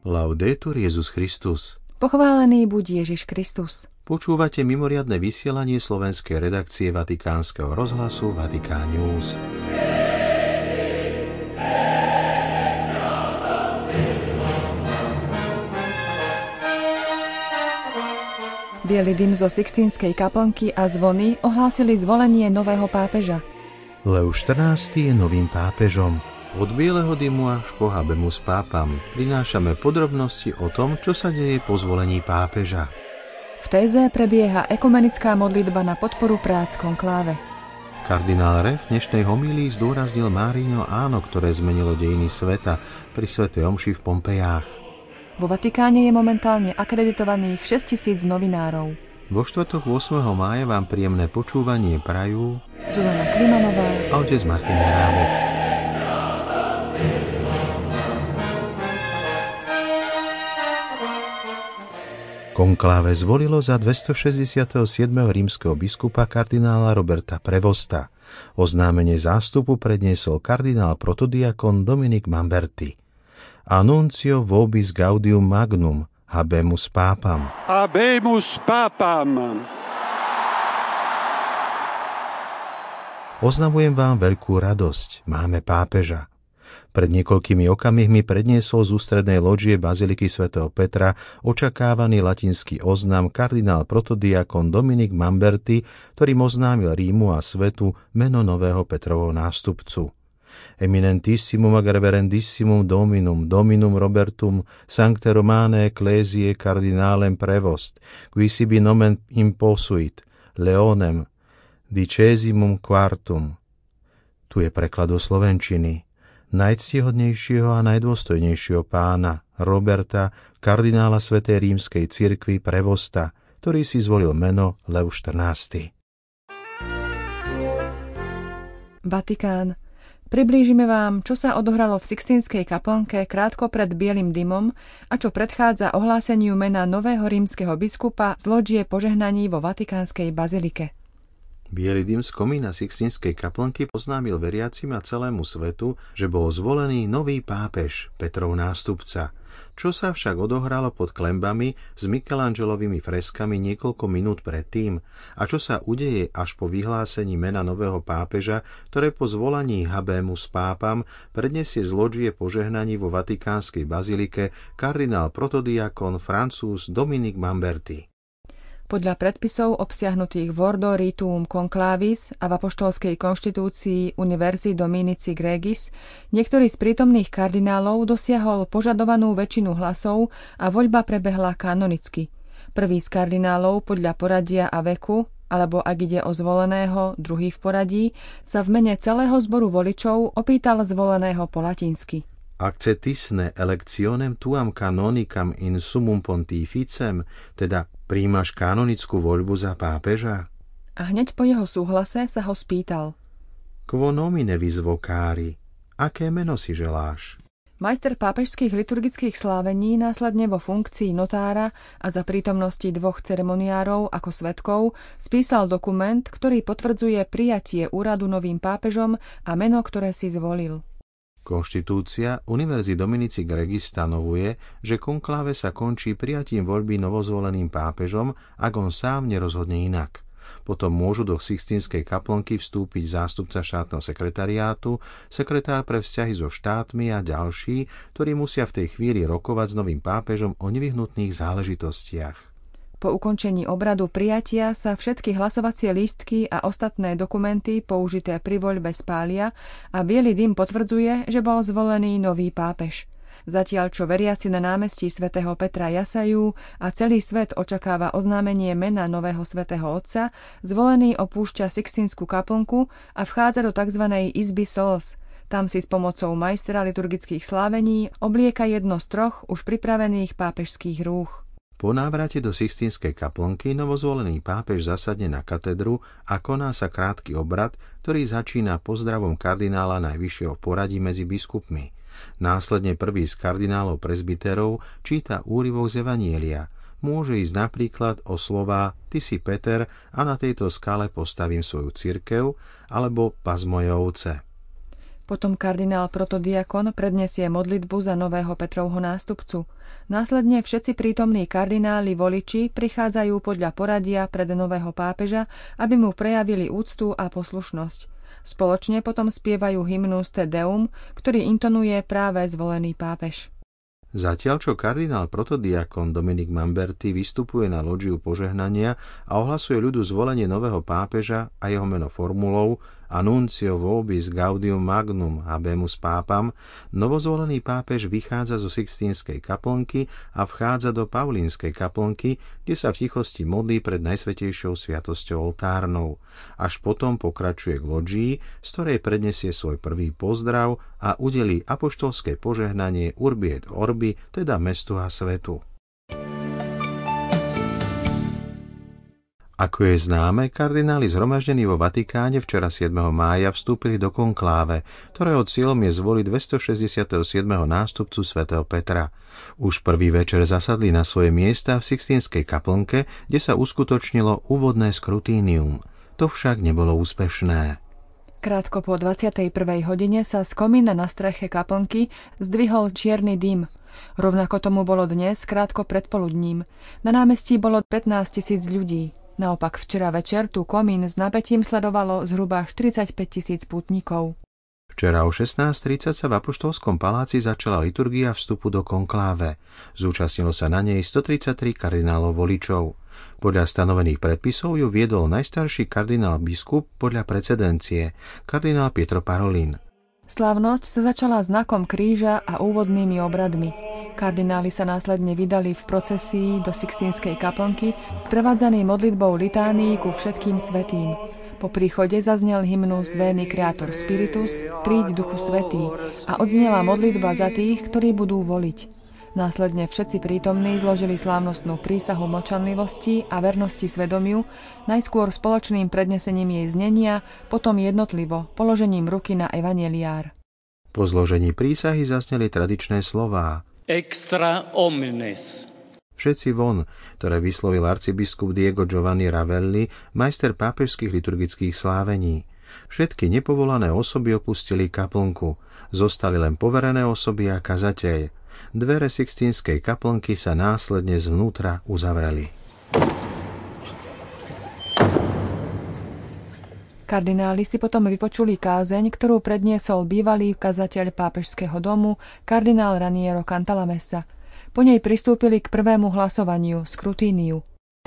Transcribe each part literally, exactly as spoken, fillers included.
Laudetur Jesus Christus. Pochválený buď Ježiš Kristus. Počúvate mimoriadne vysielanie slovenskej redakcie Vatikánskeho rozhlasu Vatikán News. Biely dym zo Sixtínskej kaplnky a zvony ohlásili zvolenie nového pápeža. Leo štrnásty je novým pápežom. Od bieleho dymu až po habemus pápam prinášame podrobnosti o tom, čo sa deje po zvolení pápeža. V téze prebieha ekumenická modlitba na podporu prác konkláve. Kardinál Re v dnešnej homílii zdôraznil Márino áno, ktoré zmenilo dejiny sveta pri svätej omši v Pompejách. Vo Vatikáne je momentálne akreditovaných šesťtisíc novinárov. Vo štvrtok ôsmeho mája vám príjemné počúvanie prajú Zuzana Klimanová a otec Martin Hrábek. Konkláve zvolilo za dvestošesťdesiateho siedmeho rímskeho biskupa kardinála Roberta Prevosta. Oznámenie zástupu predniesol kardinál protodiakon Dominik Mamberti. Annuncio vobis gaudium magnum, habemus pápam. Habemus pápam. Oznamujem vám veľkú radosť, máme pápeža. Pred niekoľkými okamihmi predniesol z ústrednej lóžie Baziliky svätého Petra očakávaný latinský oznam kardinál protodiakon Dominik Mamberti, ktorým oznámil Rímu a svetu meno nového Petrovho nástupcu. Eminentissimum ag reverendissimum Dominum, Dominum Robertum, Sancte Romane Ecclesiae Cardinalem Prevost, qui sibi nomen imposuit, Leonem, dicesimum quartum. Tu je preklad do slovenčiny. Najctihodnejšieho a najdôstojnejšieho pána, Roberta, kardinála Svätej rímskej cirkvi Prevosta, ktorý si zvolil meno Leo štrnásty. Vatikán. Priblížime vám, čo sa odohralo v Sixtínskej kaplnke krátko pred bielym dymom a čo predchádza ohláseniu mena nového rímskeho biskupa z lóžie požehnaní vo Vatikánskej bazilike. Biely dym z komína Sixtínskej kaplnky oznámil veriacim a celému svetu, že bol zvolený nový pápež, Petrov nástupca. Čo sa však odohralo pod klembami s Michelangelovými freskami niekoľko minút predtým a čo sa udeje až po vyhlásení mena nového pápeža, ktoré po zvolaní habemus pápam predniesie z lóžie požehnaní vo Vatikánskej bazilike kardinál protodiakon Francúz Dominik Mamberti. Podľa predpisov obsiahnutých v Ordo Rituum Conclavis a v apoštolskej konštitúcii Universi Dominici Gregis, niektorý z prítomných kardinálov dosiahol požadovanú väčšinu hlasov a voľba prebehla kanonicky. Prvý z kardinálov podľa poradia a veku, alebo ak ide o zvoleného, druhý v poradí, sa v mene celého zboru voličov opýtal zvoleného po latinsky. Accetisne electionem tuam canonicam in summum pontificem, teda príjmaš kanonickú voľbu za pápeža? A hneď po jeho súhlase sa ho spýtal. Quo nomine vis vocari? Aké meno si želáš? Majster pápežských liturgických slávení následne vo funkcii notára a za prítomnosti dvoch ceremoniárov ako svedkov spísal dokument, ktorý potvrdzuje prijatie úradu novým pápežom a meno, ktoré si zvolil. Konštitúcia Universi Dominici Gregis stanovuje, že konkláve sa končí prijatím voľby novozvoleným pápežom, ak on sám nerozhodne inak. Potom môžu do Sixtínskej kaplnky vstúpiť zástupca štátneho sekretariátu, sekretár pre vzťahy so štátmi a ďalší, ktorí musia v tej chvíli rokovať s novým pápežom o nevyhnutných záležitostiach. Po ukončení obradu prijatia sa všetky hlasovacie lístky a ostatné dokumenty použité pri voľbe spália a biely dym potvrdzuje, že bol zvolený nový pápež. Zatiaľ čo veriaci na námestí svätého Petra jasajú a celý svet očakáva oznámenie mena nového svätého Otca, zvolený opúšťa Sixtínsku kaplnku a vchádza do tzv. Izby slz. Tam si s pomocou majstra liturgických slávení oblieka jedno z troch už pripravených pápežských rúch. Po návrate do Sixtínskej kaplnky novozvolený pápež zasadne na katedru a koná sa krátky obrad, ktorý začína pozdravom kardinála najvyššieho poradí medzi biskupmi. Následne prvý z kardinálov presbyterov číta úryvok z Evanielia. Môže ísť napríklad o slová Ty si Peter a na tejto skale postavím svoju cirkev alebo Pas moje ovce. Potom kardinál protodiakon predniesie modlitbu za nového Petrovho nástupcu. Následne všetci prítomní kardináli voliči prichádzajú podľa poradia pred nového pápeža, aby mu prejavili úctu a poslušnosť. Spoločne potom spievajú hymnus Te Deum, ktorý intonuje práve zvolený pápež. Zatiaľ, čo kardinál protodiakon Dominik Mamberti vystupuje na lodžiu požehnania a ohlasuje ľudu zvolenie nového pápeža a jeho meno formulou Annuncio vobis gaudium magnum habemus pápam, novozvolený pápež vychádza zo Sixtínskej kaplnky a vchádza do Paulínskej kaplnky, kde sa v tichosti modlí pred najsvätejšou sviatosťou oltárnou. Až potom pokračuje k lodžii, z ktorej prednesie svoj prvý pozdrav a udelí apoštolské požehnanie Urbi et Orbi, teda mestu a svetu. Ako je známe, kardináli zhromaždení vo Vatikáne včera siedmeho mája vstúpili do konkláve, ktorého cieľom je zvoliť dvestošesťdesiateho siedmeho nástupcu svätého Petra. Už prvý večer zasadli na svoje miesta v Sixtínskej kaplnke, kde sa uskutočnilo úvodné skrutínium. To však nebolo úspešné. Krátko po dvadsiatej prvej hodine sa z komína na streche kaplnky zdvihol čierny dym. Rovnako tomu bolo dnes, krátko pred poludním. Na námestí bolo pätnásť tisíc ľudí. Naopak včera večer tu komín s napätím sledovalo zhruba štyridsaťpäť tisíc pútnikov. Včera o šestnásť tridsať sa v Apoštolskom paláci začala liturgia vstupu do konkláve. Zúčastnilo sa na nej stotridsaťtri kardinálov voličov. Podľa stanovených predpisov ju viedol najstarší kardinál biskup podľa precedencie, kardinál Pietro Parolin. Slávnosť sa začala znakom kríža a úvodnými obradmi. Kardináli sa následne vydali v procesii do Sixtínskej kaplnky, sprevádzaný modlitbou litánií ku všetkým svätým. Po príchode zaznel hymnus Veni Creator Spiritus, Príď Duchu Svätý, a odznela modlitba za tých, ktorí budú voliť. Následne všetci prítomní zložili slávnostnú prísahu mlčanlivosti a vernosti svedomiu, najskôr spoločným prednesením jej znenia, potom jednotlivo položením ruky na evanjeliár. Po zložení prísahy zazneli tradičné slová Extra omnes. Všetci von, ktoré vyslovil arcibiskup Diego Giovanni Ravelli, majster pápežských liturgických slávení. Všetky nepovolané osoby opustili kaplnku, zostali len poverené osoby a kazateľ. Dvere Sixtínskej kaplnky sa následne zvnútra uzavreli. Kardináli si potom vypočuli kázeň, ktorú predniesol bývalý kazateľ pápežského domu, kardinál Raniero Cantalamessa. Po nej pristúpili k prvému hlasovaniu, skrutíniu.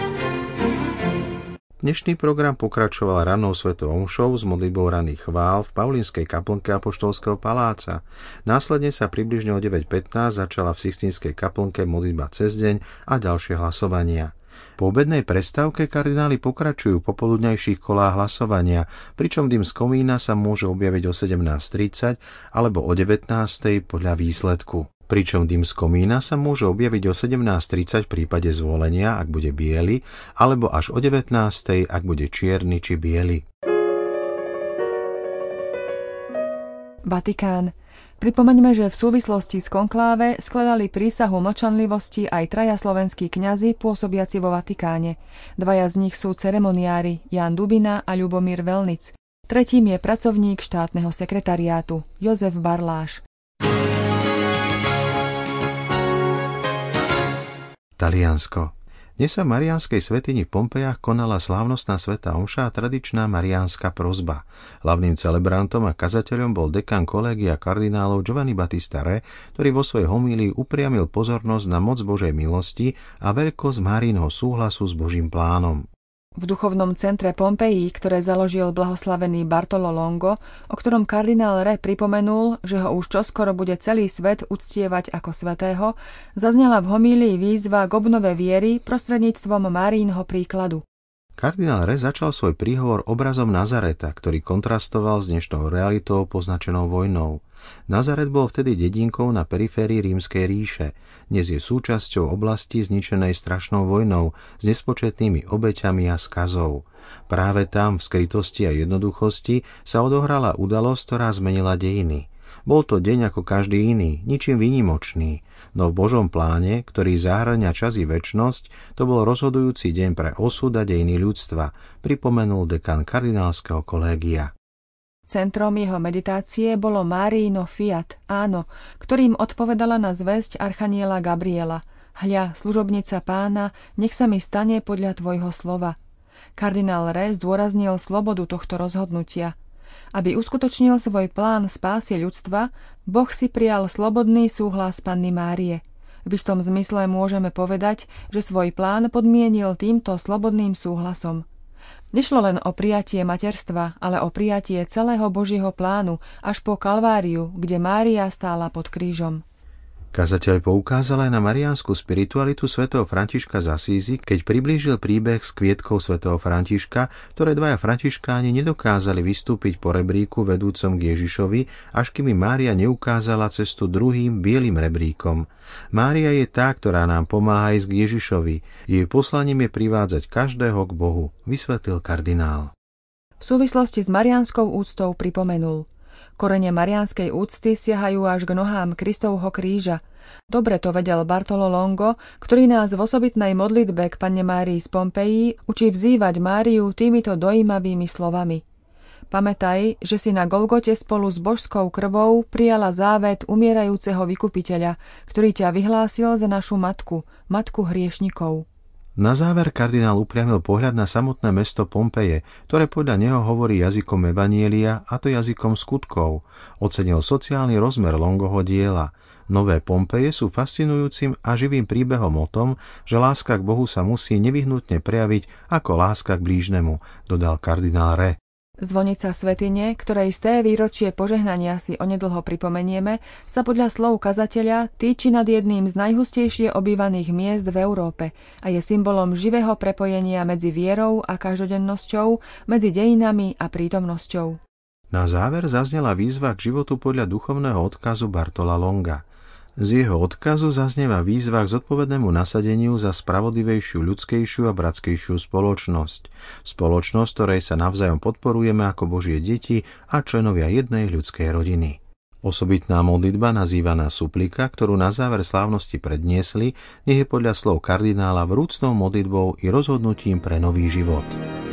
Dnešný program pokračoval rannou svetou omšou s modlitbou ranných chvál v Paulínskej kaplnke Apoštolského paláca. Následne sa približne o deväť pätnásť začala v Sixtínskej kaplnke modlitba cez deň a ďalšie hlasovania. Po obednej prestávke kardináli pokračujú po popoludňajších kolách hlasovania, pričom dym z komína sa môže objaviť o sedemnásť tridsať alebo o devätnásť podľa výsledku. Pričom dym z komína sa môže objaviť o sedemnásť tridsať v prípade zvolenia, ak bude biely, alebo až o devätnásť, ak bude čierny či biely. Vatikán. Pripomeňme, že v súvislosti s konkláve skladali prísahu mlčanlivosti aj traja slovenskí kňazi pôsobiaci vo Vatikáne. Dvaja z nich sú ceremoniári Ján Dubina a Ľubomír Velnic. Tretím je pracovník štátneho sekretariátu Jozef Barláš. Taliansko. Dnes sa v mariánskej svätyni v Pompejach konala slávnostná svätá omša a tradičná mariánska prosba. Hlavným celebrantom a kazateľom bol dekan kolégia kardinálov Giovanni Battista Re, ktorý vo svojej homílii upriamil pozornosť na moc Božej milosti a veľkosť Márinho súhlasu s Božím plánom. V duchovnom centre Pompeji, ktoré založil blahoslavený Bartolo Longo, o ktorom kardinál Re pripomenul, že ho už čoskoro bude celý svet uctievať ako svätého, zaznela v homílii výzva k obnove viery prostredníctvom Márínho príkladu. Kardinál Re začal svoj príhovor obrazom Nazareta, ktorý kontrastoval s dnešnou realitou poznačenou vojnou. Nazaret bol vtedy dedinkou na periférii Rímskej ríše. Dnes je súčasťou oblasti zničenej strašnou vojnou s nespočetnými obeťami a skazou. Práve tam, v skrytosti a jednoduchosti, sa odohrala udalosť, ktorá zmenila dejiny. Bol to deň ako každý iný, ničím výnimočný, no v Božom pláne, ktorý zahŕňa čas i večnosť, to bol rozhodujúci deň pre osud a dejiny ľudstva, pripomenul dekan kardinálskeho kolégia. Centrom jeho meditácie bolo Máriino fiat, áno, ktorým odpovedala na zvesť archaniela Gabriela. Hľa, služobnica Pána, nech sa mi stane podľa tvojho slova. Kardinál Re zdôraznil slobodu tohto rozhodnutia. Aby uskutočnil svoj plán spásy ľudstva, Boh si prijal slobodný súhlas Panny Márie. V istom zmysle môžeme povedať, že svoj plán podmienil týmto slobodným súhlasom. Nešlo len o prijatie materstva, ale o prijatie celého Božieho plánu až po Kalváriu, kde Mária stála pod krížom. Kazateľ poukázal aj na mariánsku spiritualitu svätého Františka z Asízy, keď priblížil príbeh s kvietkou svätého Františka, ktoré dvaja františkáni nedokázali vystúpiť po rebríku vedúcom k Ježišovi, až kým Mária neukázala cestu druhým bielým rebríkom. Mária je tá, ktorá nám pomáha ísť k Ježišovi. Jej poslaním je privádzať každého k Bohu, vysvetlil kardinál. V súvislosti s mariánskou úctou pripomenul: korene mariánskej úcty siahajú až k nohám Kristovho kríža. Dobre to vedel Bartolo Longo, ktorý nás v osobitnej modlitbe k Panne Márii z Pompeji učí vzývať Máriu týmito dojímavými slovami. Pamätaj, že si na Golgote spolu s božskou krvou prijala závet umierajúceho vykupiteľa, ktorý ťa vyhlásil za našu matku, matku hriešnikov. Na záver kardinál upriamil pohľad na samotné mesto Pompeje, ktoré podľa neho hovorí jazykom evanielia, a to jazykom skutkov. Ocenil sociálny rozmer Longoho diela. Nové Pompeje sú fascinujúcim a živým príbehom o tom, že láska k Bohu sa musí nevyhnutne prejaviť ako láska k blížnemu, dodal kardinál Re. Zvonica svätyne, ktorej sté výročie požehnania si onedlho pripomenieme, sa podľa slov kazateľa týči nad jedným z najhustejšie obývaných miest v Európe a je symbolom živého prepojenia medzi vierou a každodennosťou, medzi dejinami a prítomnosťou. Na záver zaznela výzva k životu podľa duchovného odkazu Bartola Longa. Z jeho odkazu zaznieva výzva k zodpovednému nasadeniu za spravodlivejšiu, ľudskejšiu a bratskejšiu spoločnosť. Spoločnosť, ktorej sa navzájom podporujeme ako Božie deti a členovia jednej ľudskej rodiny. Osobitná modlitba, nazývaná suplika, ktorú na záver slávnosti predniesli, nech je podľa slov kardinála vrúcnou modlitbou i rozhodnutím pre nový život.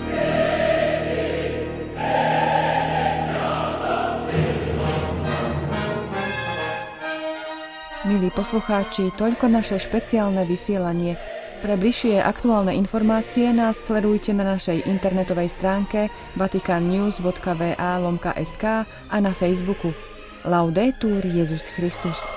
Milí poslucháči, toľko naše špeciálne vysielanie. Pre bližšie aktuálne informácie nás sledujte na našej internetovej stránke vatikannews bodka va lomka es ká a na Facebooku. Laudetur Jesus Christus.